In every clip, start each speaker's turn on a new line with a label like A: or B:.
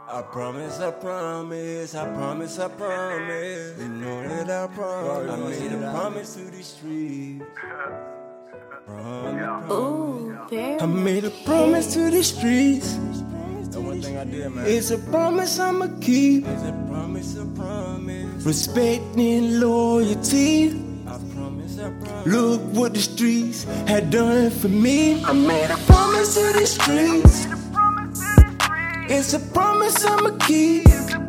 A: I promise, I promise, I promise, I promise. You know that I promise. I made a promise to the streets.
B: Ooh,
A: I made a promise to the streets.
C: That's one thing I did, man.
A: It's a promise I'ma keep. It's a promise, a promise. Respect and loyalty. I promise, I promise. Look what the streets had done for me. I made a promise to the streets. It's a promise I'ma keep.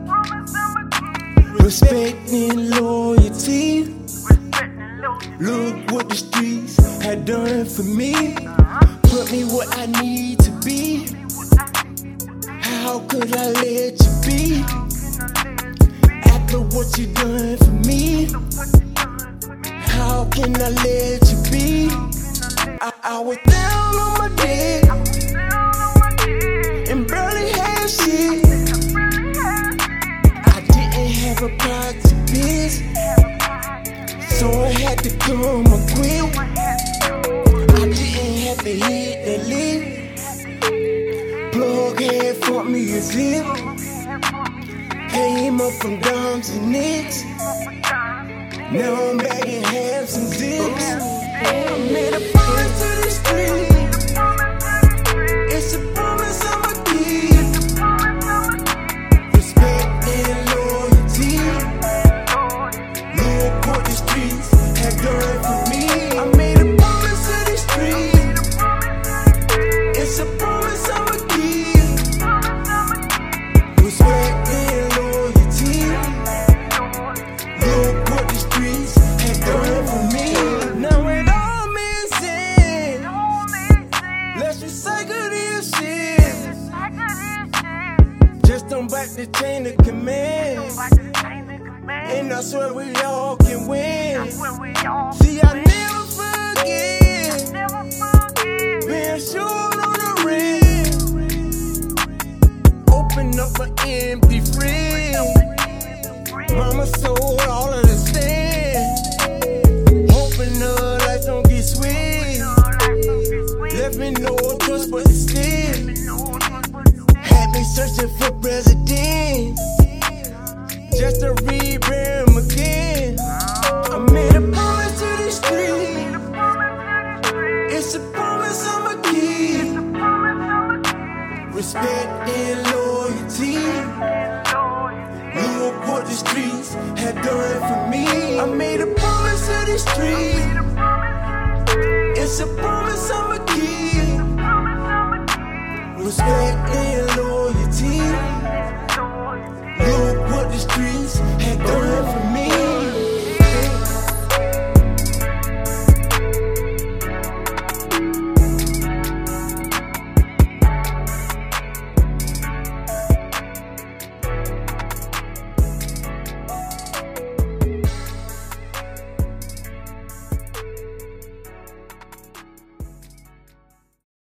A: Respect and loyalty. Look what the streets had done for me. Put me where I need to be. How could I let you be? After what you done for me, how can I let you be? I was down on my dick and barely had shit. I didn't have a pot to piss, so I had to come and quit. I didn't have to hit the lift. Plug had for me a zip. Came up from dimes and nicks. Now I'm back in halves and zips. I made a promise to the street. It's a promise I'ma keep. Respect and loyalty. Look what the streets have done for me. I made a promise to the street. It's a promise I'ma keep. Respect and loyalty. Look what the streets have done for me. Now it all makes sense. Let's recycle this shit. Just don't back the chain of command. And I swear we all can win. See, I never forget. Being short on the rim. Open up an empty fridge. Mama sold all of the stand. Hoping the lights don't get switched. Left me no choice but to stick. Had me searching for president. Just to rebrand him again. I made a promise to the street. It's a promise I'ma keep. Respect and loyalty. Look what the streets had done for me. I made a promise to the street. It's a promise I'ma keep. Respect and